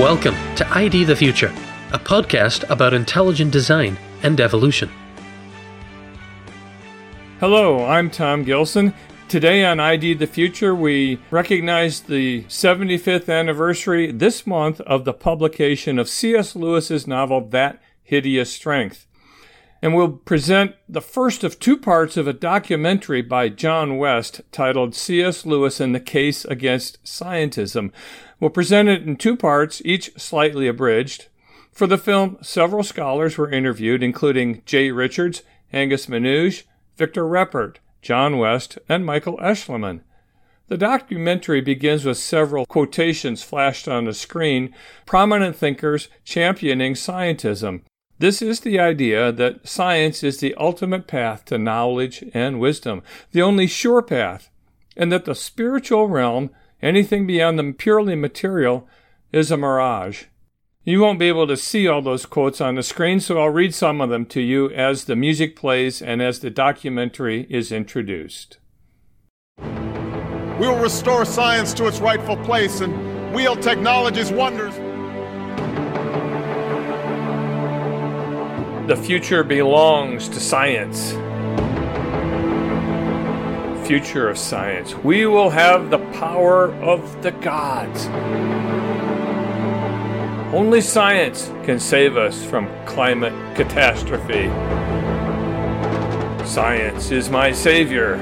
Welcome to ID the Future, a podcast about intelligent design and evolution. Hello, I'm Tom Gilson. Today on ID the Future, we recognize the 75th anniversary this month of the publication of C.S. Lewis's novel, That Hideous Strength. And we'll present the first of two parts of a documentary by John West titled C.S. Lewis and the Case Against Scientism. We'll present it in two parts, each slightly abridged. For the film, several scholars were interviewed, including Jay Richards, Angus Menuge, Victor Reppert, John West, and Michael Eschliman. The documentary begins with several quotations flashed on the screen, prominent thinkers championing scientism. This is the idea that science is the ultimate path to knowledge and wisdom, the only sure path, and that the spiritual realm, anything beyond the purely material, is a mirage. You won't be able to see all those quotes on the screen, so I'll read some of them to you as the music plays and as the documentary is introduced. We will restore science to its rightful place and wield technology's wonders. The future belongs to science. Future of science. We will have the power of the gods. Only science can save us from climate catastrophe. Science is my savior.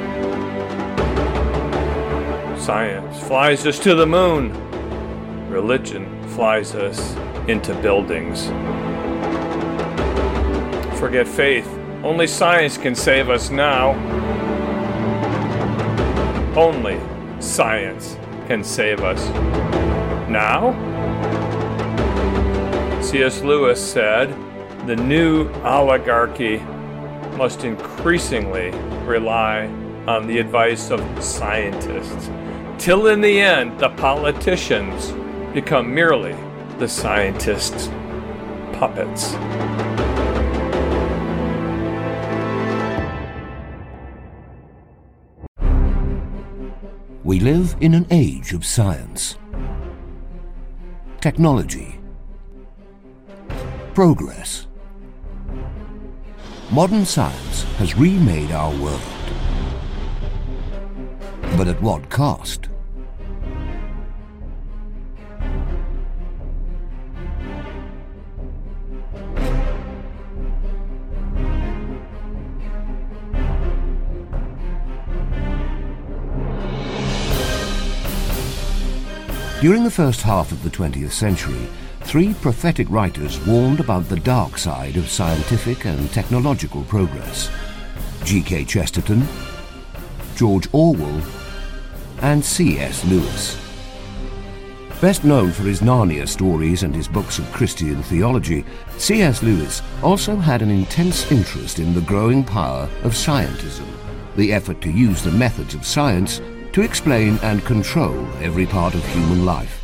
Science flies us to the moon. Religion flies us into buildings. Forget faith. Only science can save us now. Only science can save us now. C.S. Lewis said, the new oligarchy must increasingly rely on the advice of scientists, till in the end the politicians become merely the scientists' puppets. We live in an age of science, technology, progress. Modern science has remade our world. But at what cost? During the first half of the 20th century, three prophetic writers warned about the dark side of scientific and technological progress: G.K. Chesterton, George Orwell, and C.S. Lewis. Best known for his Narnia stories and his books of Christian theology, C.S. Lewis also had an intense interest in the growing power of scientism, the effort to use the methods of science to explain and control every part of human life.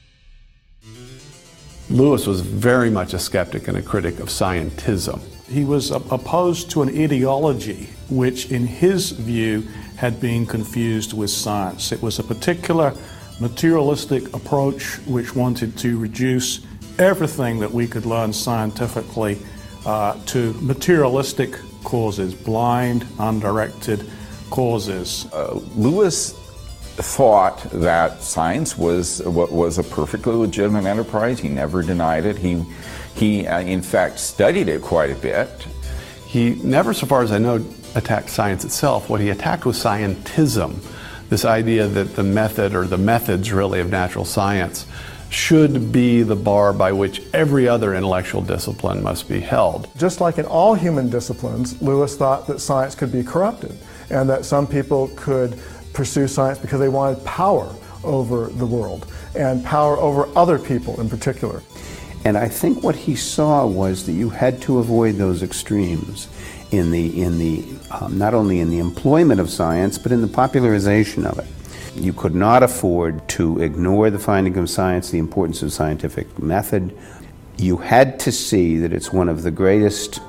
Lewis was very much a skeptic and a critic of scientism. He was opposed to an ideology which, in his view, had been confused with science. It was a particular materialistic approach which wanted to reduce everything that we could learn scientifically to materialistic causes, blind, undirected causes. Lewis thought that science was a perfectly legitimate enterprise. He never denied it. He in fact studied it quite a bit. He never, so far as I know, attacked science itself. What he attacked was scientism, this idea that the method, or the methods really, of natural science should be the bar by which every other intellectual discipline must be held. Just like in all human disciplines, Lewis thought that science could be corrupted, and that some people could pursue science because they wanted power over the world and power over other people in particular. And I think what he saw was that you had to avoid those extremes in the not only in the employment of science, but in the popularization of it. You could not afford to ignore the finding of science, the importance of scientific method. You had to see that it's one of the greatest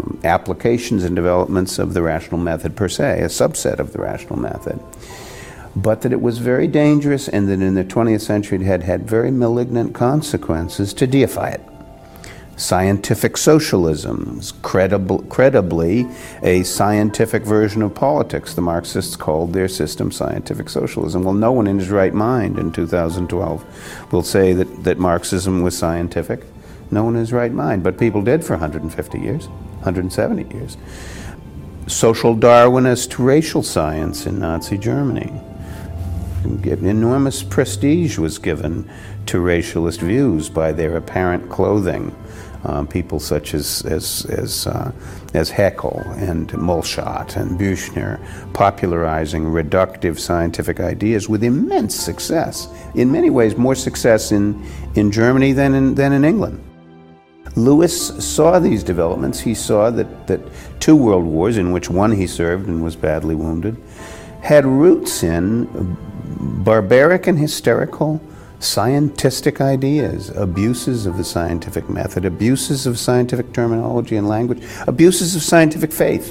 applications and developments of the rational method per se, a subset of the rational method. but that it was very dangerous and that in the 20th century it had had very malignant consequences to deify it. Scientific socialism is credibly a scientific version of politics. The Marxists called their system scientific socialism. Well, no one in his right mind in 2012 will say that Marxism was scientific. No one in his right mind, but people did for 150 years, 170 years. Social Darwinist racial science in Nazi Germany. Enormous prestige was given to racialist views by their apparent clothing. People such as Haeckel and Molschat and Büchner popularizing reductive scientific ideas with immense success. In many ways, more success in Germany than in England. Lewis saw these developments. He saw that 2 world wars, in which one he served and was badly wounded, had roots in barbaric and hysterical scientistic ideas, abuses of the scientific method, abuses of scientific terminology and language, abuses of scientific faith.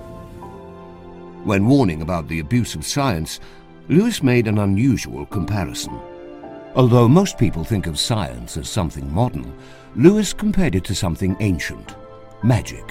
When warning about the abuse of science, Lewis made an unusual comparison. Although most people think of science as something modern, Lewis compared it to something ancient, magic.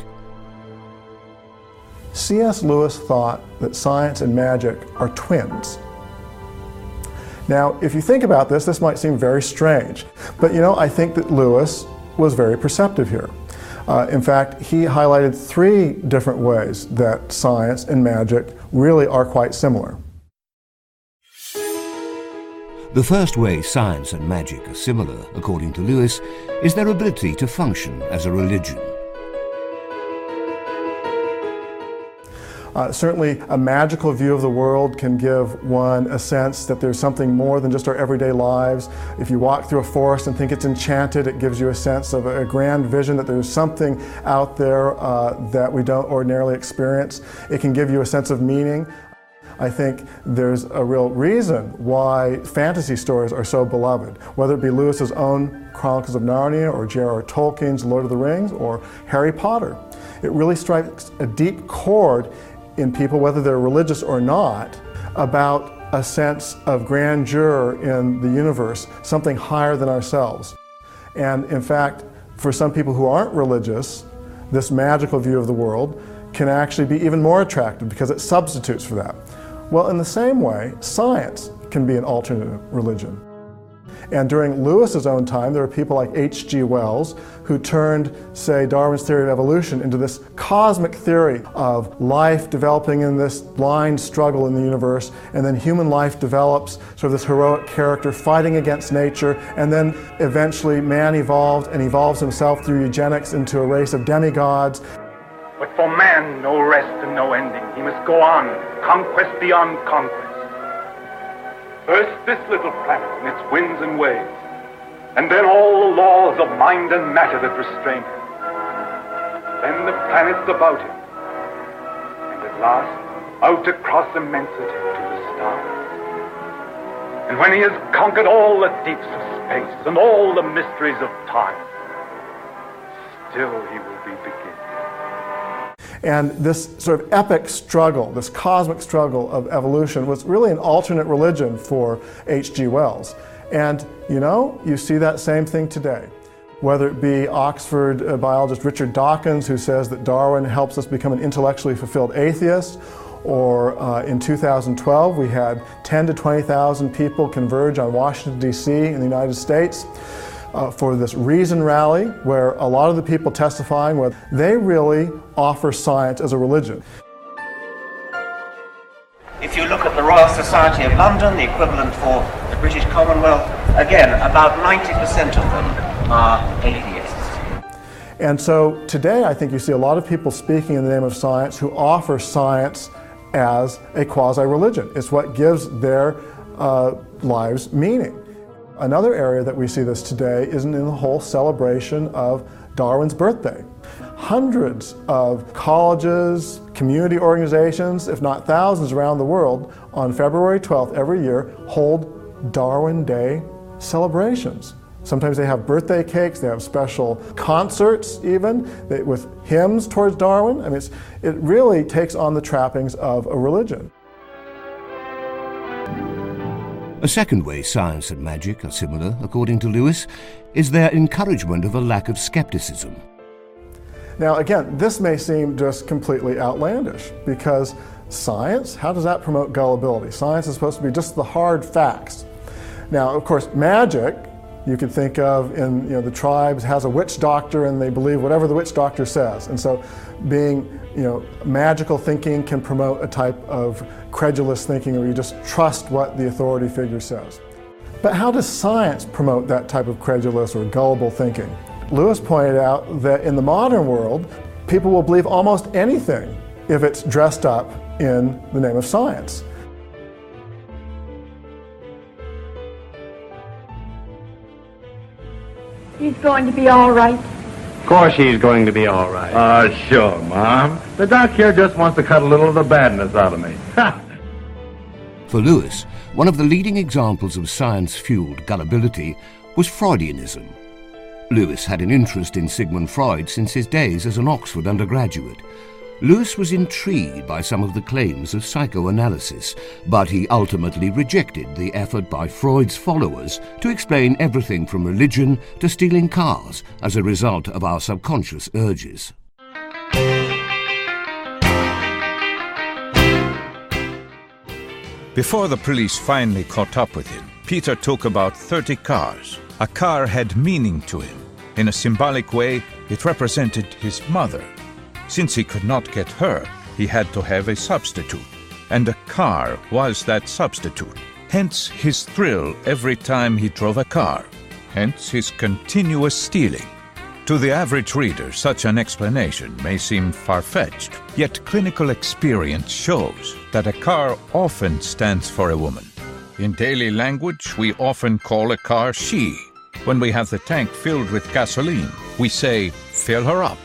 C.S. Lewis thought that science and magic are twins. Now, if you think about this, this might seem very strange, but I think that Lewis was very perceptive here. In fact, he highlighted 3 different ways that science and magic really are quite similar. The first way science and magic are similar, according to Lewis, is their ability to function as a religion. Certainly, a magical view of the world can give one a sense that there's something more than just our everyday lives. If you walk through a forest and think it's enchanted, it gives you a sense of a grand vision that there's something out there that we don't ordinarily experience. It can give you a sense of meaning. I think there's a real reason why fantasy stories are so beloved, whether it be Lewis's own Chronicles of Narnia or J.R.R. Tolkien's Lord of the Rings or Harry Potter. It really strikes a deep chord in people, whether they're religious or not, about a sense of grandeur in the universe, something higher than ourselves. And in fact, for some people who aren't religious, this magical view of the world can actually be even more attractive because it substitutes for that. Well, in the same way, science can be an alternate religion. And during Lewis's own time, there were people like H.G. Wells who turned, say, Darwin's theory of evolution into this cosmic theory of life developing in this blind struggle in the universe, and then human life develops sort of this heroic character fighting against nature, and then eventually man evolved and evolves himself through eugenics into a race of demigods. But for man, no rest and no ending. He must go on, conquest beyond conquest. First this little planet and its winds and waves, and then all the laws of mind and matter that restrain him. Then the planets about him, and at last out across immensity to the stars. And when he has conquered all the deeps of space and all the mysteries of time, still he will be beginning. And this sort of epic struggle, this cosmic struggle of evolution was really an alternate religion for H.G. Wells. And you see that same thing today. Whether it be Oxford biologist Richard Dawkins, who says that Darwin helps us become an intellectually fulfilled atheist, or in 2012 we had 10 to 20,000 people converge on Washington, D.C. in the United States. For this Reason Rally, where a lot of the people testifying, where they really offer science as a religion. If you look at the Royal Society of London, the equivalent for the British Commonwealth, again, about 90% of them are atheists. And so today I think you see a lot of people speaking in the name of science who offer science as a quasi-religion. It's what gives their lives meaning. Another area that we see this today is in the whole celebration of Darwin's birthday. Hundreds of colleges, community organizations, if not thousands around the world, on February 12th every year hold Darwin Day celebrations. Sometimes they have birthday cakes, they have special concerts even, with hymns towards Darwin. I mean, it really takes on the trappings of a religion. A second way science and magic are similar, according to Lewis, is their encouragement of a lack of skepticism. Now again, this may seem just completely outlandish, because science, how does that promote gullibility? Science is supposed to be just the hard facts. Now, of course, magic, you could think of in, the tribes has a witch doctor and they believe whatever the witch doctor says. And so being, magical thinking can promote a type of credulous thinking where you just trust what the authority figure says. But how does science promote that type of credulous or gullible thinking? Lewis pointed out that in the modern world, people will believe almost anything if it's dressed up in the name of science. He's going to be all right. Of course he's going to be all right. Sure, Mom. The doc here just wants to cut a little of the badness out of me. For Lewis, one of the leading examples of science-fueled gullibility was Freudianism. Lewis had an interest in Sigmund Freud since his days as an Oxford undergraduate. Lewis was intrigued by some of the claims of psychoanalysis, but he ultimately rejected the effort by Freud's followers to explain everything from religion to stealing cars as a result of our subconscious urges. Before the police finally caught up with him, Peter took about 30 cars. A car had meaning to him. In a symbolic way, it represented his mother. Since he could not get her, he had to have a substitute. And a car was that substitute. Hence his thrill every time he drove a car. Hence his continuous stealing. To the average reader, such an explanation may seem far-fetched, yet clinical experience shows that a car often stands for a woman. In daily language, we often call a car she. When we have the tank filled with gasoline, we say, fill her up.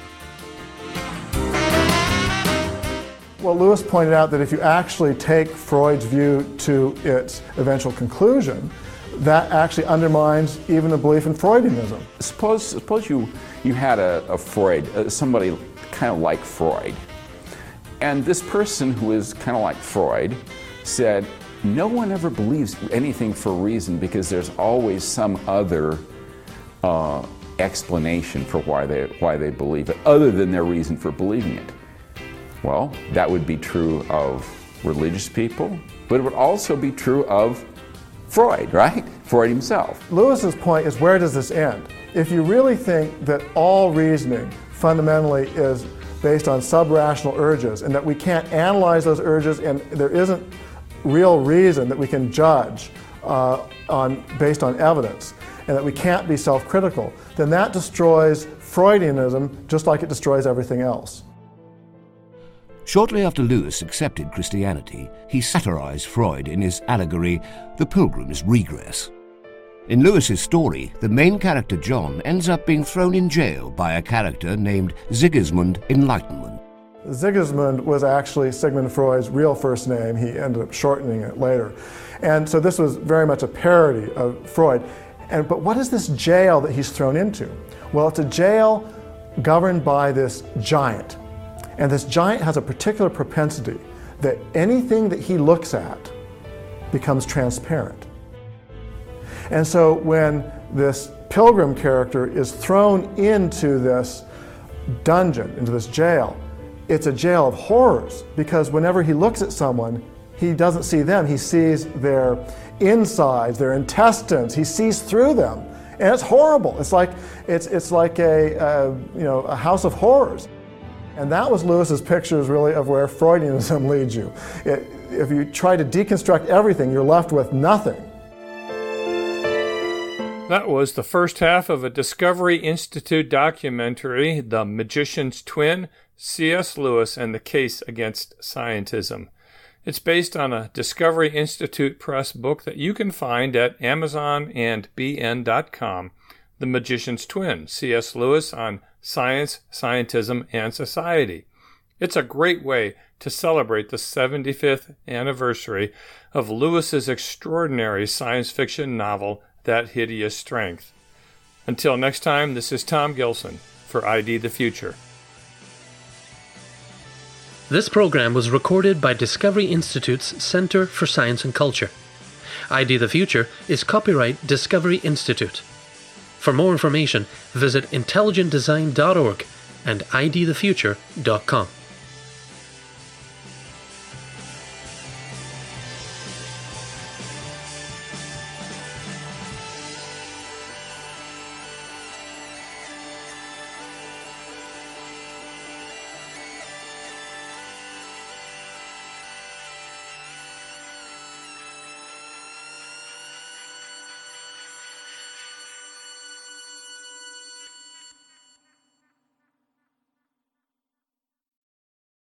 Well, Lewis pointed out that if you actually take Freud's view to its eventual conclusion, that actually undermines even the belief in Freudianism. Suppose you had a Freud, somebody kind of like Freud, and this person who is kind of like Freud said, no one ever believes anything for a reason because there's always some other explanation for why they believe it, other than their reason for believing it. Well, that would be true of religious people, but it would also be true of Freud, right? Freud himself. Lewis's point is, where does this end? If you really think that all reasoning fundamentally is based on sub-rational urges and that we can't analyze those urges and there isn't real reason that we can judge based on evidence, and that we can't be self-critical, then that destroys Freudianism just like it destroys everything else. Shortly after Lewis accepted Christianity, he satirized Freud in his allegory, The Pilgrim's Regress. In Lewis's story, the main character John ends up being thrown in jail by a character named Sigismund Enlightenment. Sigismund was actually Sigmund Freud's real first name. He ended up shortening it later. And so this was very much a parody of Freud. But what is this jail that he's thrown into? Well, it's a jail governed by this giant. And this giant has a particular propensity that anything that he looks at becomes transparent. And so when this pilgrim character is thrown into this dungeon, into this jail, it's a jail of horrors, because whenever he looks at someone, he doesn't see them, he sees their insides, their intestines, he sees through them. And it's horrible. It's like a house of horrors. And that was Lewis's pictures, really, of where Freudianism leads you. If you try to deconstruct everything, you're left with nothing. That was the first half of a Discovery Institute documentary, The Magician's Twin, C.S. Lewis and the Case Against Scientism. It's based on a Discovery Institute Press book that you can find at Amazon and BN.com. The Magician's Twin, C.S. Lewis on Science, Scientism, and Society. It's a great way to celebrate the 75th anniversary of Lewis's extraordinary science fiction novel, That Hideous Strength. Until next time, this is Tom Gilson for ID the Future. This program was recorded by Discovery Institute's Center for Science and Culture. ID the Future is copyright Discovery Institute. For more information, visit intelligentdesign.org and idthefuture.com.